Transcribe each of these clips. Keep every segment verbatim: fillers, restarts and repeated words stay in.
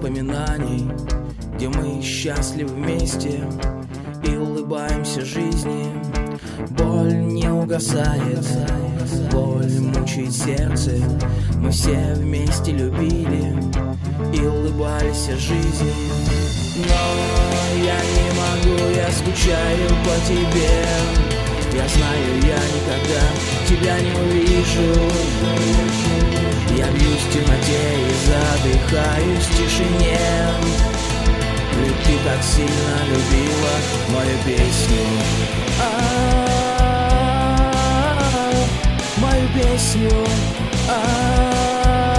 воспоминаний, где мы счастливы вместе и улыбаемся жизни. Боль не угасает, боль мучает сердце. Мы все вместе любили и улыбались жизни. Но я не могу, я скучаю по тебе. Я знаю, я никогда тебя не увижу. Я бьюсь в темноте и задыхаюсь в тишине. Ведь ты так сильно любила мою песню, а-а-а, мою песню, а-а-а.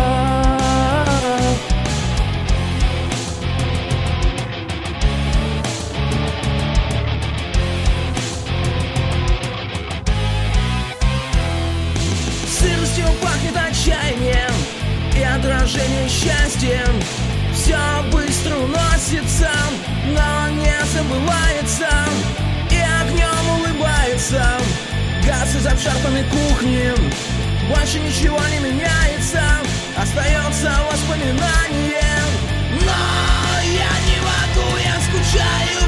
Сыростью пахнет отчаянием и отражение счастьем. Все быстро уносится, но не забывается, и огнем улыбается. Газ из обшарпанной кухни, больше ничего не меняется, остается воспоминание. Но я не могу, я скучаю